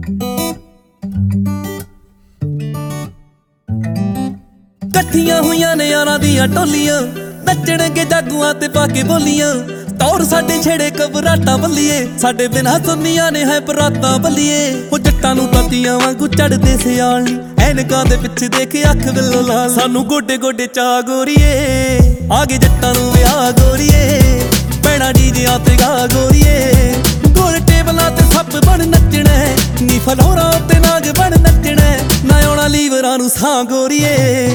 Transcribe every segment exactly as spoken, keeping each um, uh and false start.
ਕੱਠੀਆਂ ਹੋਈਆਂ ਨੇ ਯਾਰਾਂ ਦੀਆਂ ਟੋਲੀਆਂ, ਨੱਚਣਗੇ ਜਾਗੂਆਂ ਤੇ ਪਾ ਕੇ ਬੋਲੀਆਂ। ਤੌਰ ਸਾਡੇ ਛੇੜੇ ਕਬਰਾਟਾਂ ਬੱਲੀਏ, ਸਾਡੇ ਬਿਨਾਂ ਸੁੰਨੀਆਂ ਨੇ ਹੈ ਬਰਾਤਾਂ ਬੱਲੀਏ। ਉਹ ਜੱਟਾਂ ਨੂੰ ਤਾਤੀਆਂ ਵਾਂਗੂ ਚੜਦੇ ਸਿਆਲ ਨੀ, ਐਨਕਾਂ ਦੇ ਪਿੱਛੇ ਦੇਖ ਅੱਖ ਵਿੱਲੋ ਲਾਲ। ਸਾਨੂੰ ਗੋਡੇ ਗੋਡੇ ਚਾ ਗੋਰੀਏ, ਆ ਗਏ ਜੱਟਾਂ ਨੂੰ ਵਿਆਹ ਗੋਰੀਏ। ਪੈਣਾ ਡੀਜਿਆਂ ਤੇ ਗਾ ਗੋਰੀਏ, ਗੋਲ ਟੇਬਲਾਂ ਤੇ ਸੱਪ ਬਣ ਨੱਚਣਾ। ਨੀ ਫਲੋਰਾਂ ਉੱਤੇ ਨਾਗ ਬਣ ਨੱਚਣਾ, ਨਾ ਆਉਣਾ ਲੀਵਰਾਂ ਨੂੰ ਸਾਂ ਗੋਰੀਏ।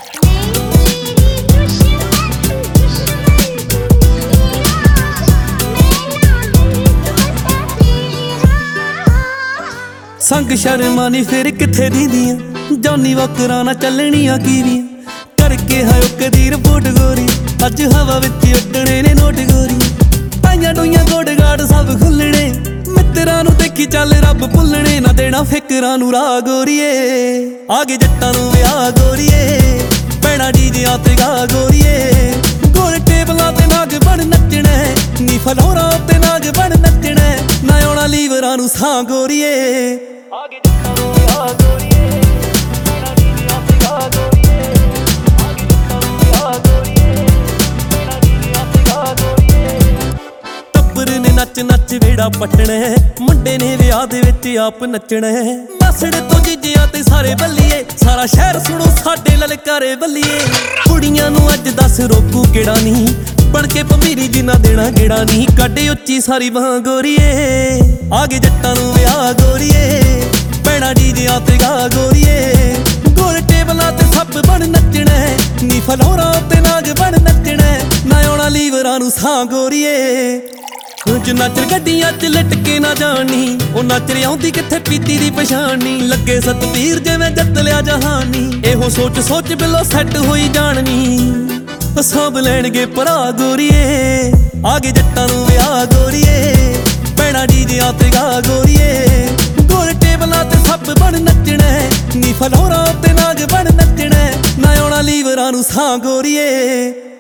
ਸੰਗ ਸ਼ਰਮਾਂ ਨੀ ਫਿਰ ਕਿੱਥੇ ਦੀਦੀਆਂ, ਜੌਨੀ ਵਾਕਰਾਂ ਨਾ ਚੱਲਣੀਆਂ ਕੀਵੀਆਂ। ਕਰਕੇ ਹੈ ਉਹ ਕਦੀ ਰਿਪੋਰਟ ਗੋਰੀ, ਅੱਜ ਹਵਾ ਵਿੱਚ ਉੱਡਣੇ ਨੇ ਨੋਟ ਗੋਰੀ। ਟਾਈਆਂ ਟੋਈਆਂ ਗੋਡ ਗਾੜ ਸਭ ਖੁੱਲਣੇ, ਮਿੱਤਰਾਂ ਨੂੰ ਦੇਖੀ ਚੱਲ ਰੱਬ ਭੁੱਲਣੇ। ਨਾ ਦੇਣਾ ਫਿਕਰਾਂ ਨੂੰ ਰਾਹ ਗੋਰੀਏ, ਆ ਗਏ ਜੱਟਾਂ ਨੂੰ ਵਿਆਹ ਗੋਰੀਏ। ਪੈਣਾ ਡੀਜਿਆਂ ਤੇ ਗਾ ਗੋਰੀਏ, ਗੋਲ ਟੇਬਲਾਂ ਤੇ ਨਾਗ ਬਣ ਨੱਚਣਾ। ਨੀ ਫਲੋਰਾਂ ਉੱਤੇ ਨਾਗ ਬਣ ਨੱਚਣਾ, ਨਾ ਆਉਣਾ ਲੀਵਰਾਂ ਨੂੰ ਸਾਂ ਗੋਰੀਏ। ਆ ਗਏ ਜੱਟਾਂ ਨੂੰ ਵਿਆਹ ਗੋਰੀਏ, ਪੈਣਾ ਡੀਜਿਆਂ ਤੇ ਗਾ ਗੋਰੀਏ। ਆ ਗਏ ਜੱਟਾਂ ਨੂੰ ਵਿਆਹ ਗੋਰੀਏ, ਪੈਣਾ ਡੀਜਿਆਂ ਤੇ ਗਾ ਗੋਰੀਏ। ਟੱਬਰ ਨੇ ਨੱਚ ਨੱਚ ਵੇੜਾ ਪੱਟਣਾ, ਮੁੰਡੇ ਨੇ ਵਿਆਹ ਦੇ ਵਿੱਚ ਆਪ ਨੱਚਣਾ। ਮਾਸੜੇ ਤੋਂ ਜੀਜਿਆਂ ਤੇ ਸਾਰੇ ਬੱਲੀਏ, ਸਾਰਾ ਸ਼ਹਿਰ ਸੁਣੋ ਸਾਡੇ ਲਲਕਾਰੇ ਬੱਲੀਏ। ਕੁੜੀਆਂ ਨੂੰ ਅੱਜ ਦੱਸ ਰੋਕੂ ਕਿਹੜਾ ਨੀ, ਬਣ ਕੇ ਭੰਬੀਰੀ ਜਿੰਨਾ ਦੇਣਾ ਗੇੜਾ ਨੀ। ਕੱਢੇ ਉੱਚੀ ਸਾਰੀ ਬਾਂਹ ਗੋਰੀਏ, ਆ ਗਏ ਜੱਟਾਂ ਨੂੰ ਵਿਆਹ ਗੋਰੀਏ। ਪੈਣਾ ਡੀਜਿਆਂ ਤੇ ਗਾ ਗੋਰੀਏ, ਗੋਲ ਟੇਬਲਾਂ ਤੇ ਸੱਪ ਬਣ ਨੱਚਣਾ। ਨੀ ਫਲੋਰਾਂ ਉੱਤੇ ਨਾਗ ਬਣ ਨੱਚਣਾ, ਨਾ ਆਉਣਾ ਲੀਵਰਾਂ ਨੂੰ ਸਾਂ ਗੋਰੀਏ। ਉਂਝ ਨੱਚ ਗੱਡੀਆਂ ਚ ਲਟਕੇ ਨਾ ਜਾਣੀ, ਉਹ ਨੱਚ ਆਉਂਦੀ ਕਿੱਥੇ ਪੀਤੀ ਦੀ ਪਛਾਣੀ। ਲੱਗੇ ਸਤਵੀਰ ਜਿਵੇਂ ਜਿੱਤ ਲਿਆ ਜਹਾਨੀ, ਇਹੋ ਸੋਚ ਸੋਚ ਬਿੱਲੋ ਸੈੱਟ ਹੋਈ ਜਾਣਨੀ। ਸਾਂਭ ਲੈਣਗੇ ਭਰਾ ਗੋਰੀਏ, ਆ ਗਏ ਜੱਟਾਂ ਨੂੰ ਵਿਆਹ ਗੋਰੀਏ। ਪੈਣਾ ਡੀਜਿਆਂ ਤੇ ਗਾ ਗੋਰੀਏ, ਗੋਲ ਟੇਬਲਾਂ ਤੇ ਸੱਪ ਬਣ ਨੱਚਣਾ। ਨੀ ਫਲੋਰਾਂ ਉੱਤੇ ਨਾਗ ਬਣ ਨੱਚਣਾ, ਨਾ ਆਉਣਾ ਲੀਵਰਾਂ ਨੂੰ ਸਾਂ ਗੋਰੀਏ।